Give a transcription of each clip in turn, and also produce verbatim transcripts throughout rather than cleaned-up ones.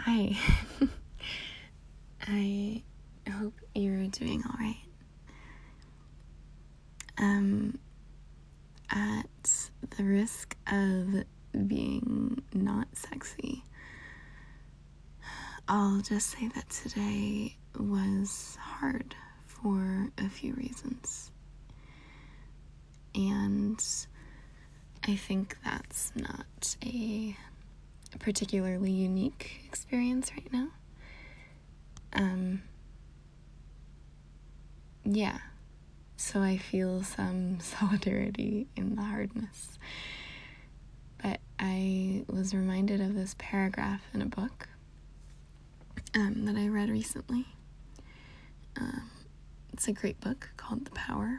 Hi. I hope you're doing all right. Um, at the risk of being not sexy, I'll just say that today was hard for a few reasons. And I think that's not a particularly unique experience right now. Um, yeah. So I feel some solidarity in the hardness. But I was reminded of this paragraph in a book um, that I read recently. Um, it's a great book called The Power.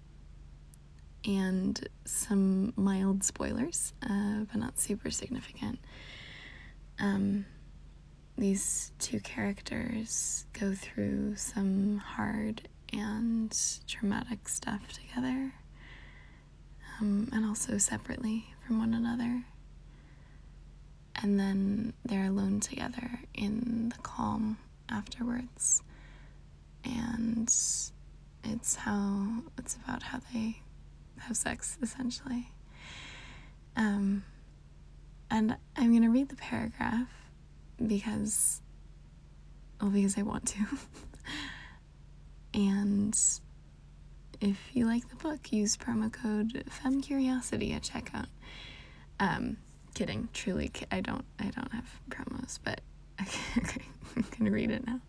And some mild spoilers, uh, but not super significant. Um, these two characters go through some hard and traumatic stuff together, um, and also separately from one another. And then they're alone together in the calm afterwards. And it's how, it's about how they have sex, essentially. Um, and I'm going to read the paragraph because, well, because I want to. And if you like the book, use promo code FemCuriosity at checkout. Um, kidding, truly, I don't, I don't have promos, but okay, okay, I'm going to read it now.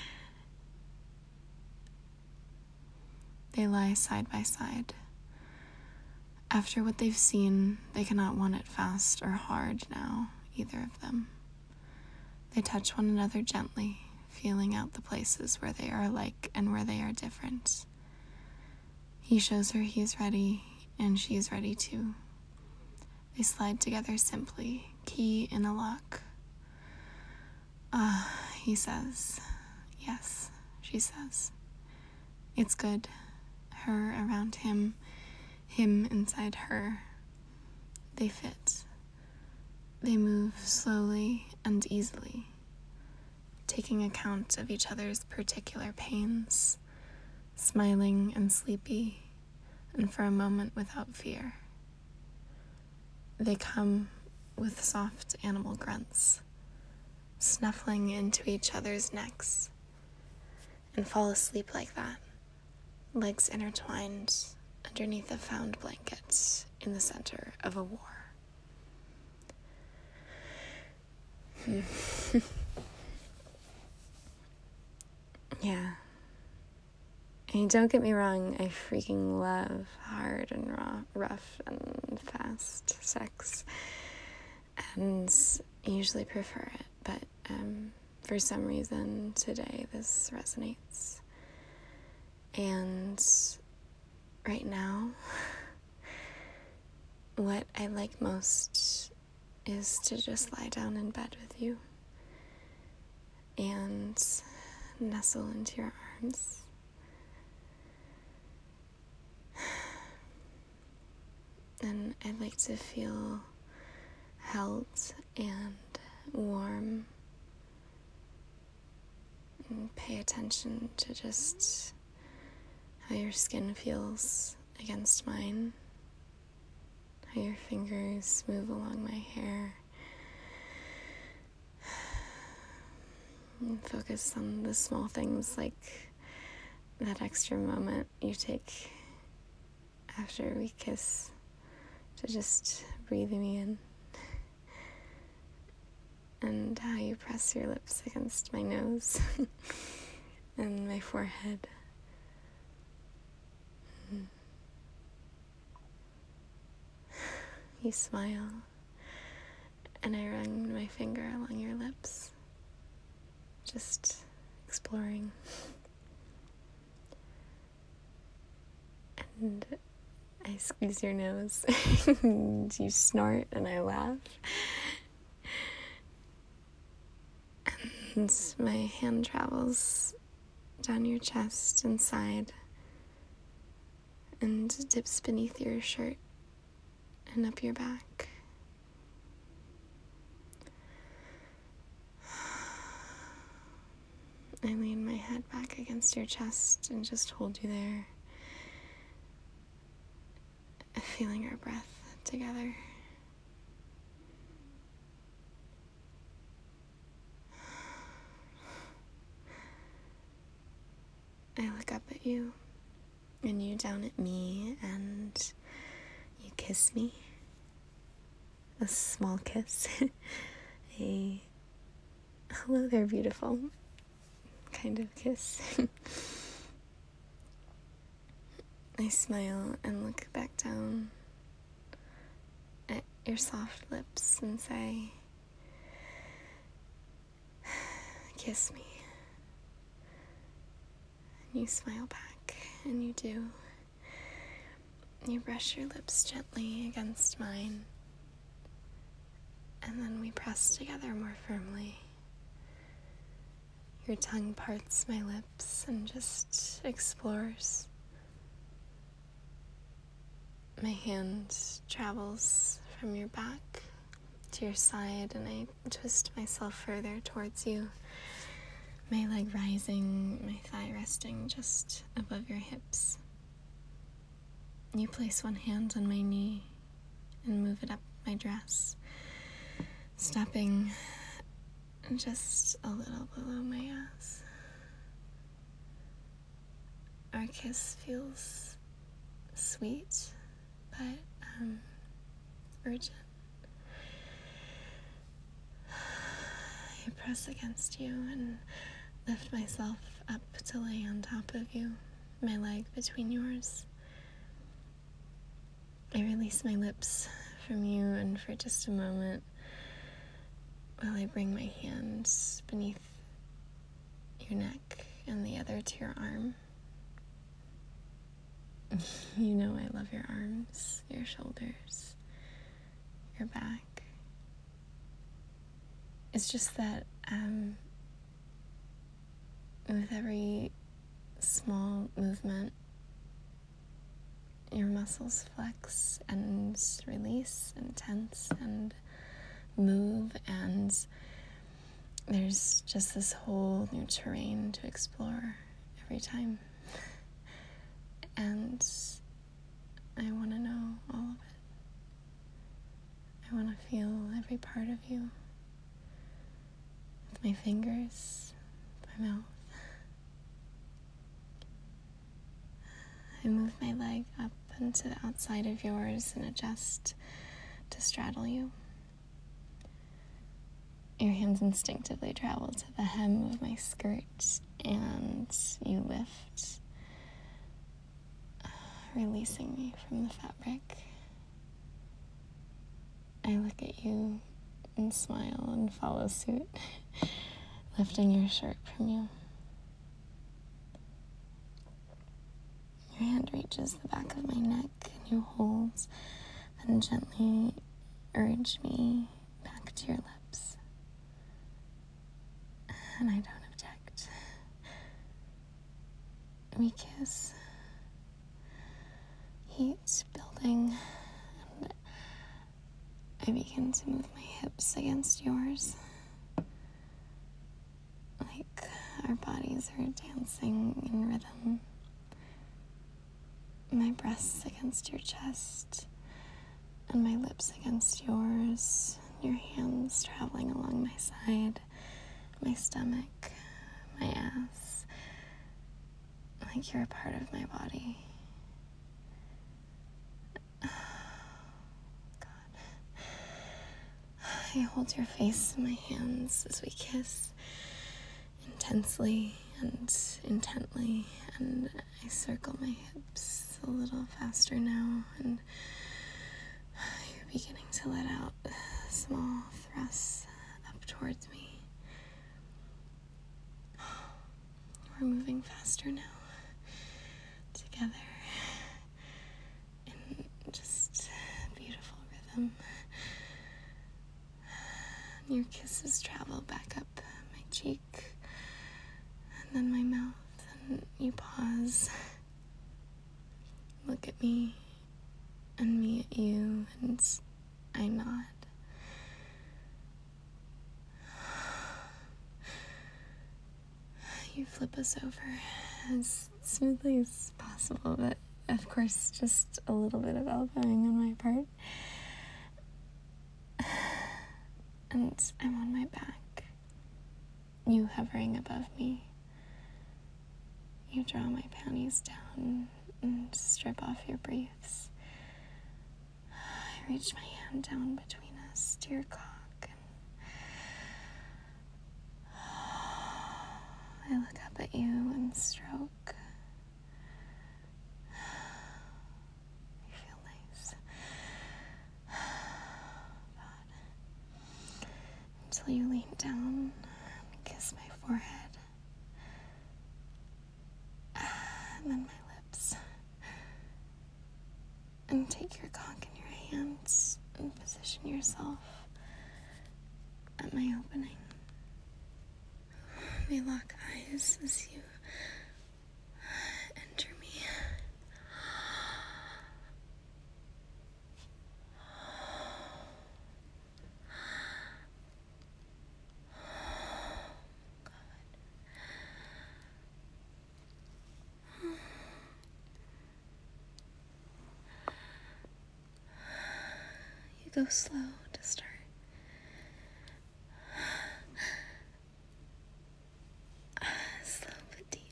They lie side by side. After what they've seen, they cannot want it fast or hard now, either of them. They touch one another gently, feeling out the places where they are alike and where they are different. He shows her he is ready, and she is ready too. They slide together simply, key in a lock. Ah, he says. Yes, she says. It's good. Her around him, him inside her. They fit. They move slowly and easily, taking account of each other's particular pains, smiling and sleepy, and for a moment without fear. They come with soft animal grunts, snuffling into each other's necks, and fall asleep like that, legs intertwined underneath a found blanket in the center of a war. Yeah. I mean, don't get me wrong, I freaking love hard and raw, rough and fast sex, and usually prefer it, but um, for some reason today this resonates. And right now, what I like most is to just lie down in bed with you and nestle into your arms. And I'd like to feel held and warm, and pay attention to just how your skin feels against mine, how your fingers move along my hair, and focus on the small things like that extra moment you take after we kiss to just breathe me in, and how you press your lips against my nose and my forehead. You smile, and I run my finger along your lips, just exploring. And I squeeze your nose, you snort, and I laugh. And my hand travels down your chest and side and dips beneath your shirt and up your back. I lean my head back against your chest and just hold you there, feeling our breath together. I look up at you, and you down at me, and you kiss me. A small kiss. A hello there, beautiful kind of kiss. I smile and look back down at your soft lips and say, kiss me. And you smile back, and you do. You brush your lips gently against mine, and then we press together more firmly. Your tongue parts my lips and just explores. My hand travels from your back to your side, and I twist myself further towards you. My leg rising, my thigh resting just above your hips. You place one hand on my knee and move it up my dress, stopping just a little below my ass. Our kiss feels sweet, but um, urgent. I press against you and lift myself up to lay on top of you, my leg between yours. I release my lips from you, and for just a moment, while I bring my hands beneath your neck and the other to your arm. You know I love your arms, your shoulders, your back. It's just that um, with every small movement, your muscles flex and release and tense and move, and there's just this whole new terrain to explore every time. And I want to know all of it. I want to feel every part of you with my fingers, my mouth. I move my leg up into the outside of yours and adjust to straddle you. Your hands instinctively travel to the hem of my skirt, and you lift, releasing me from the fabric. I look at you and smile and follow suit, lifting your shirt from you. Your hand reaches the back of my neck, and you hold and gently urge me back to your lips. And I don't object. We kiss. Heat building, and I begin to move my hips against yours, like our bodies are dancing in rhythm. My breasts against your chest, and my lips against yours, your hands traveling along my side, my stomach, my ass, like you're a part of my body. I hold your face in my hands as we kiss intensely and intently, and I circle my hips a little faster now, and you're beginning to let out small thrusts up towards me. We're moving faster now, together, in just beautiful rhythm. Your kisses travel back up my cheek, and then my mouth, and you pause, look at me, and me at you, and I nod. You flip us over as smoothly as possible, but of course, just a little bit of elbowing on my part. And I'm on my back, you hovering above me. You draw my panties down and strip off your briefs. I reach my hand down between us to your cock, and I look up at you and stroke. You feel nice. God. Until you lean down and kiss my forehead. And then my lips. And take your cock in your hands and position yourself at my opening. We lock eyes as you enter me. You go slow to start. Slow but deep.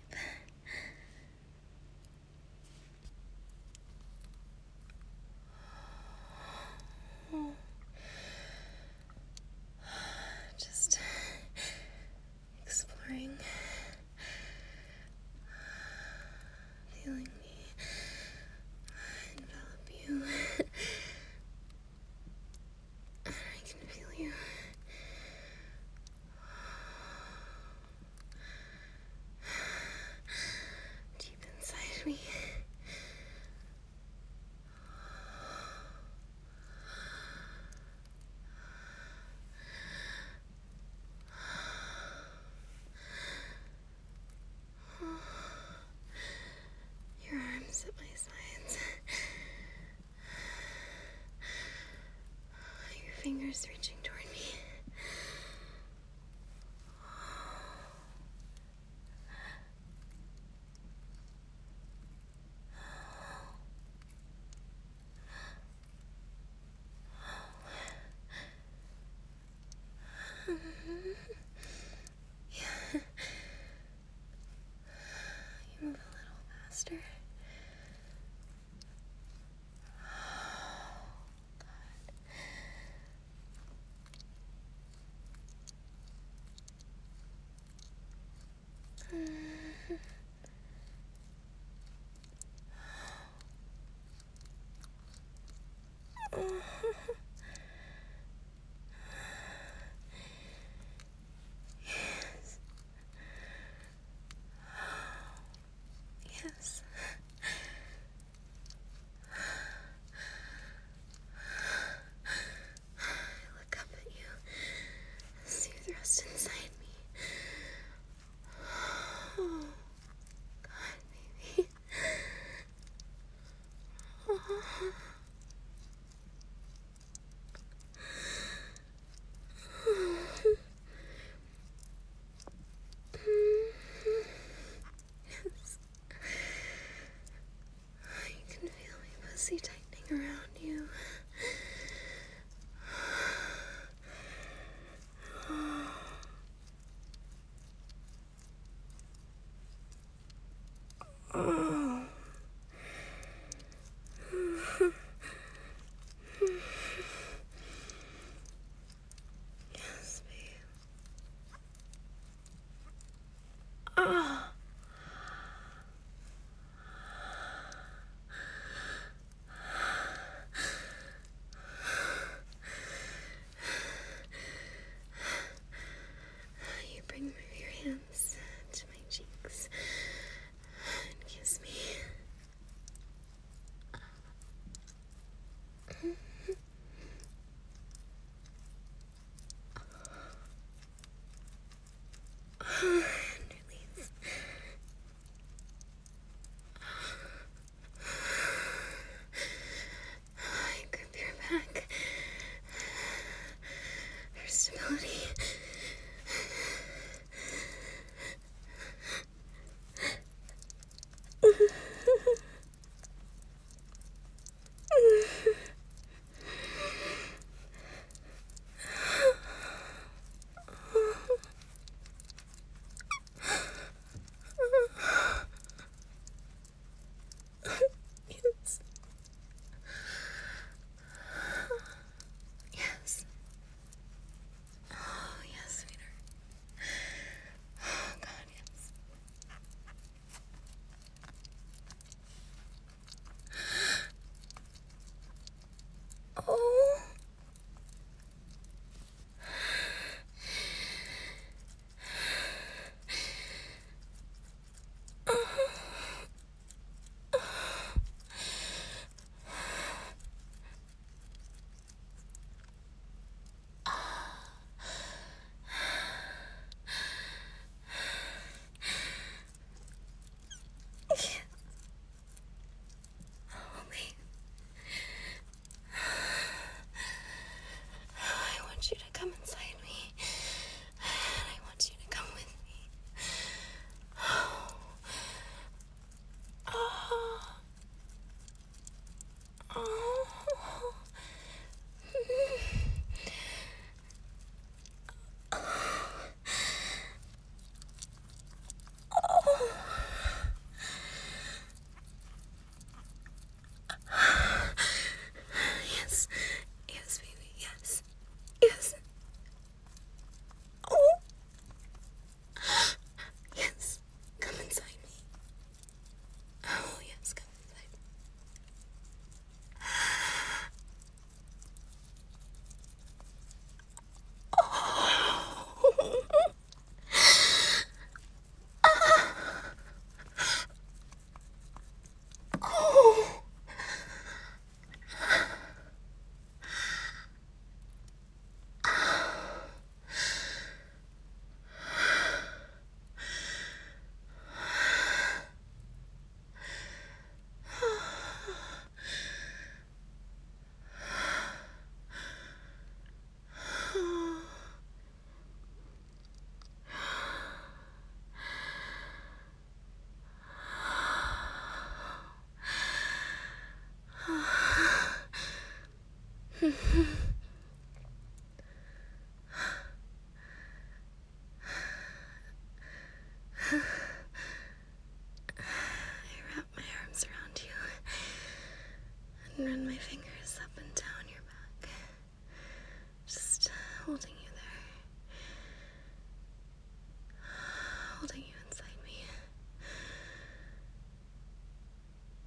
Just exploring, feeling me envelop you. I can feel you. Deep inside me. Your arms at my sides. Your fingers reaching toward me. Yeah. You move a little faster. Yes. I look up at you as you thrust inside me. Oh, God, baby. Oh. Yes. You can feel my pussy tightening around you. Oh. Yes, babe. Oh. You bring your hands to my cheeks and kiss me. And release. I grip your back for stability. holding